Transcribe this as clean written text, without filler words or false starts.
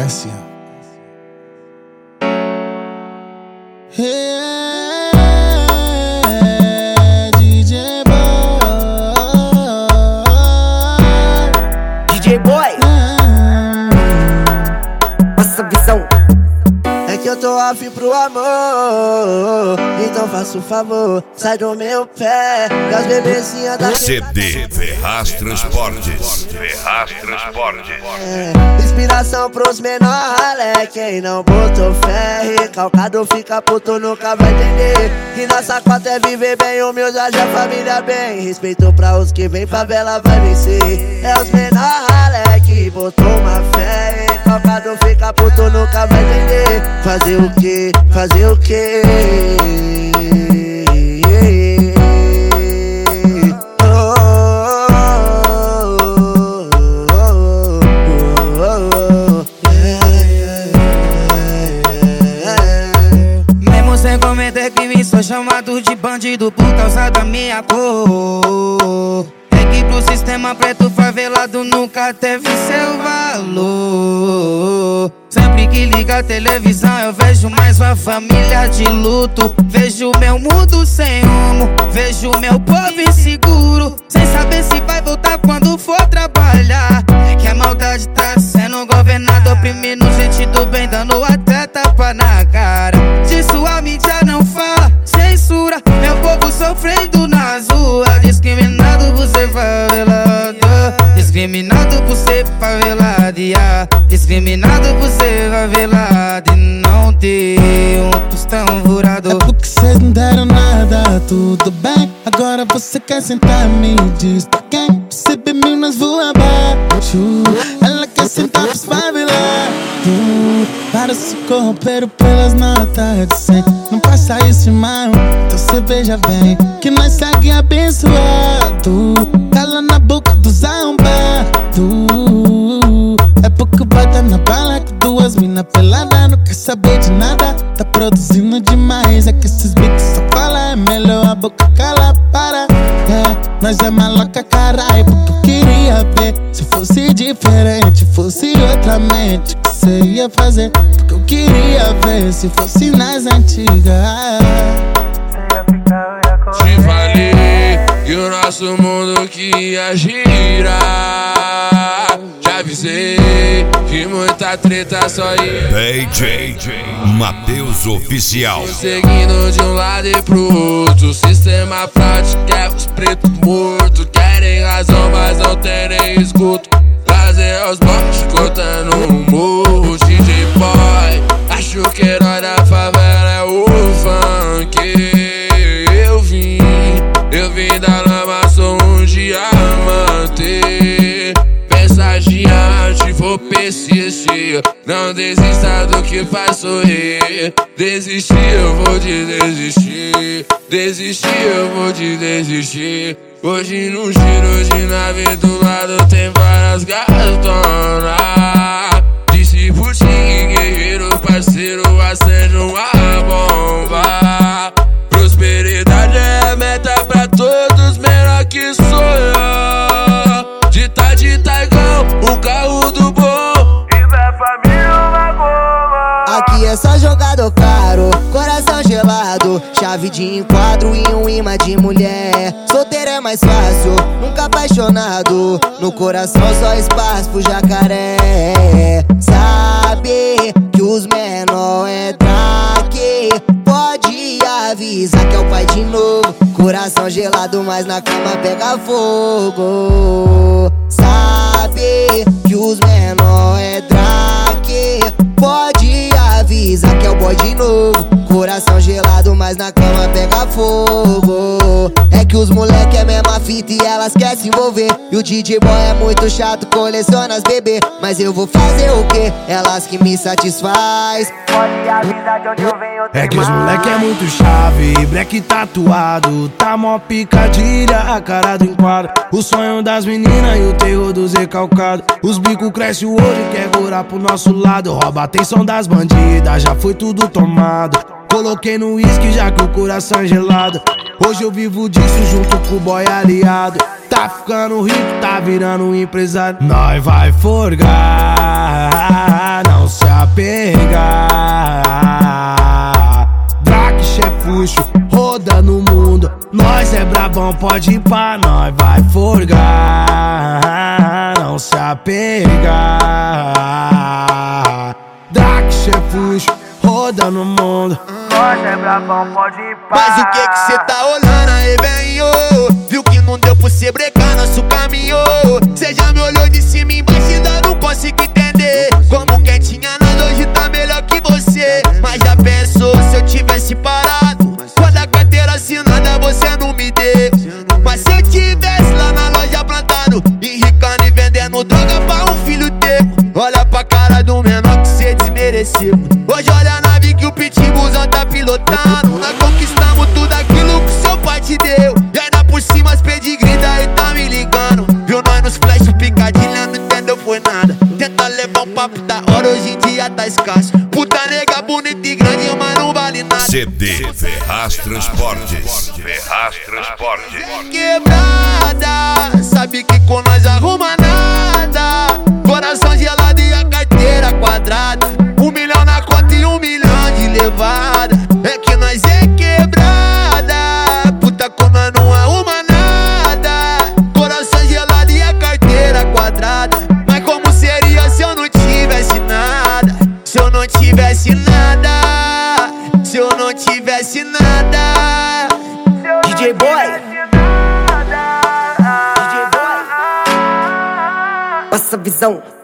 Cássia. DJ Boy, nossa visão. É que eu tô afim pro amor, então faça o favor, sai do meu pé, das bebezinhas da CD Ferraz Transportes. Inspiração pros menor ralé, quem não botou fé, recalcado fica puto, nunca vai entender que nossa cota é viver bem, humilde, a família bem. Respeito pra os que vem, favela vai vencer. É os menor ralé que botou uma fé, recalcado fica puto, nunca vai entender. Fazer o que? Fazer o que? Mesmo sem cometer crime, sou chamado de bandido por causa da minha cor. É que pro sistema preto favelado nunca teve seu valor. Sempre que liga a televisão eu vejo mais uma família de luto. Vejo meu mundo sem rumo, vejo meu povo inseguro, sem saber se vai voltar quando for trabalhar. É que a maldade tá sendo governada, oprimindo gente do bem, dando até tapa na cara. Disso a mídia não fala, censura meu povo sofrendo nas ruas. Discriminado por ser favelado, discriminado por ser favelado, yeah. Discriminado por ser favelado e não ter um tostão furado. É porque cês não deram nada, tudo bem. Agora você quer sentar, me diz pra quem? Percebe Minas voa abaixo. Ela quer sentar pros favelados, para se corromper pelas notas de 100. Não passa isso, irmão, então cê veja bem que nós segue abençoado. Cala na boca dos arrombados. É porque vai dar na bala com duas mina pelada, não quer saber de nada, tá produzindo demais. É que esses bicos só falam, é melhor a boca cala, para. Nós é maloca, carai, porque eu queria ver se fosse diferente, fosse outra mente, que cê ia fazer. Porque eu queria ver se fosse nas antigas. Te falei que o nosso mundo que ia girar. Já avisei que muita treta só ia. DJ Matheus Oficial. Seguindo de um lado e pro outro, sistema prático é os pretos mortos. Querem razão, mas não tem nem escuto. Trazer aos botes, cortando um morro. DJ Boy, acho que herói da favela é o funk. Eu vim da lama, sou um diamante. Pensa diante, vou persistir. Não desista do que faz sorrir. Desistir, eu vou te desistir. Desistir, eu vou te desistir. Hoje no giro de nave do lado tem várias gatonas. Disse por ti que guerreiro, parceiro, acende uma bomba. Prosperidade é a meta pra todos, menor que sonha. De Taigão, o carro do bom, e pra família uma goma. Aqui é só jogador caro, coração gelado, chave de enquadro e um imã de mulher. Solteiro é mais fácil, nunca apaixonado, no coração só espaço pro jacaré. Sabe que os menor é daqui, pode avisar que é o pai de novo. Coração gelado, mas na cama pega fogo. Sabe que os menor é drake, pode avisar que é o boy de novo. Coração gelado, mas na cama pega fogo. É que os moleque é mesma fita e elas querem se envolver. E o DJ Boy é muito chato, coleciona as bebê. Mas eu vou fazer o quê? Elas que me satisfaz. Pode avisar de onde eu venho. É que os moleque é muito chave, black tatuado, tá mó picadilha, a cara do enquadro. O sonho das meninas e o terror dos recalcados. Os bicos crescem o olho e quer virar pro nosso lado. Rouba a atenção das bandidas, já foi tudo tomado. Coloquei no uísque já que o coração é gelado. Hoje eu vivo disso junto com o boy aliado. Tá ficando rico, tá virando um empresário. Nós vai forgar, não se apegar. Draque, chefuxo, roda no mundo. Nós é brabão, pode ir pra nós, vai forgar. Não se apegar. Draque, chefuxo, roda no mundo. Nós é brabão, pode ir pra. Mas o que cê tá olhando aí, velho? Viu que não deu pra cê brecar nosso caminho. Cê já me olhou de cima e embaixo e ainda não consigo entender. Como quem tinha nada hoje tá melhor que você. Mas já pensou se eu tivesse parado? Quando a carteira assinada você não me deu. Mas se eu tivesse lá na loja plantado, enricando e vendendo droga pra um filho teu. Olha pra cara do menor que cê desmereceu. Hoje olha a nave que o pitbullzão tá pilotando. Nós conquistamos tudo aquilo que seu pai te deu. E ainda por cima as pedigree daí tá me ligando. Viu nós nos flash picadilha, não entendeu foi nada. Tenta levar um papo da hora, hoje em dia tá escasso. Puta nega bonita e grande, mas não vale nada. CD Ferraz Transportes. Ferraz Transportes. Quebrada, sabe que com nós arruma nada. Coração gelado e a carteira quadrada. 1 milhão na conta e 1 milhão de levada. É que nós é quebrada. Puta como nós não arruma nada. Coração gelado e a carteira quadrada. Mas como seria se eu não tivesse nada? Se eu não tivesse nada. Se eu não tivesse nada. DJ Boy. Passa visão.